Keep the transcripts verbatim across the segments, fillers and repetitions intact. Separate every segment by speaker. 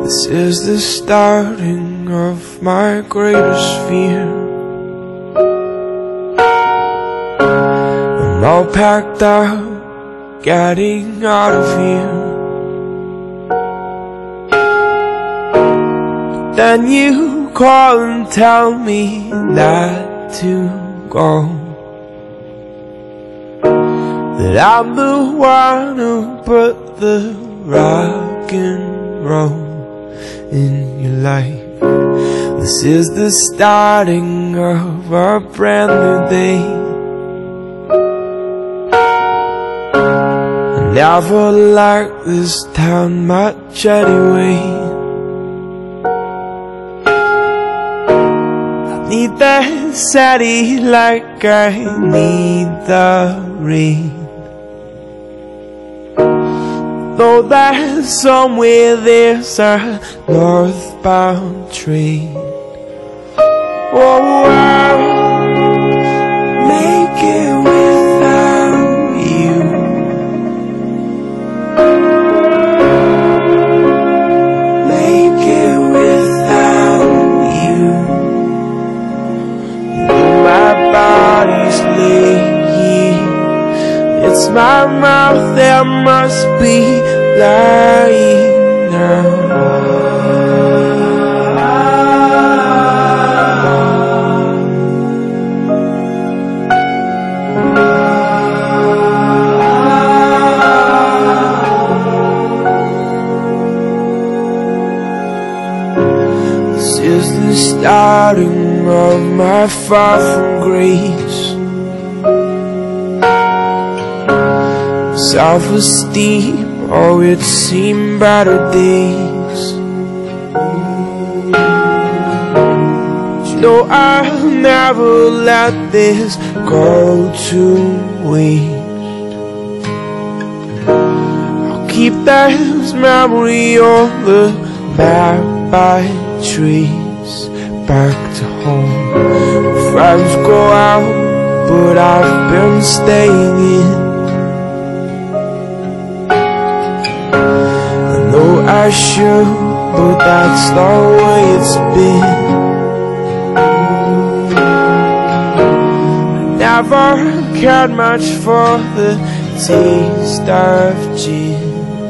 Speaker 1: This is the starting of my greatest fear. I'm all packed up, getting out of here. But then you call and tell me not to go, that I'm the one who put the rock and roll in your life. This is the starting of a brand new day. I never liked this town much anyway. I need the city like I need the rain. Though that somewhere there's a northbound train. Oh, I'll make it without you. Make it without you. Though my body's laying, it's my mouth that must be lying now. This is the starting of my fall from grace. Self-esteem, oh, it seemed better days. But you know I'll never let this go to waste. I'll keep this memory on the map I trace back to home. Friends go out, but I've been staying in. I should, but that's the way it's been. I never cared much for the taste of gin.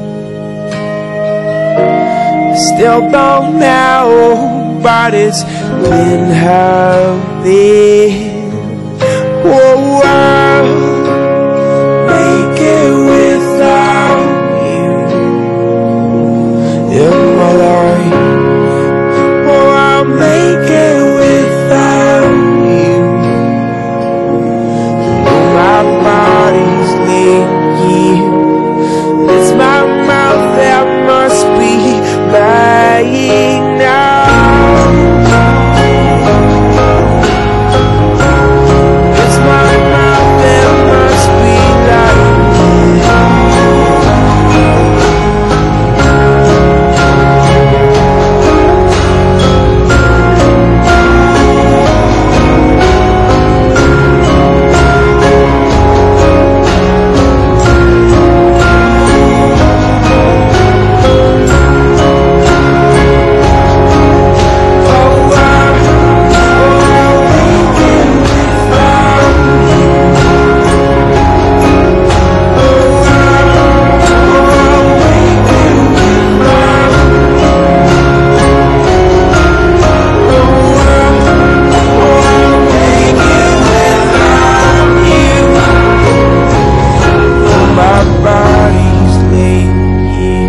Speaker 1: I still don't know, but it's been healthy. Whoa, I'll make it without in my life. Oh, I'll make it without you. Though my body's leaking, it's my mouth that must be lying now. It's my mouth that must be lying now.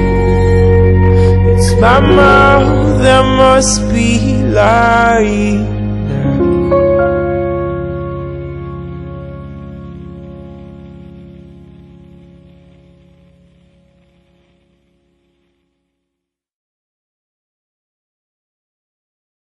Speaker 1: My mouth that must be lying.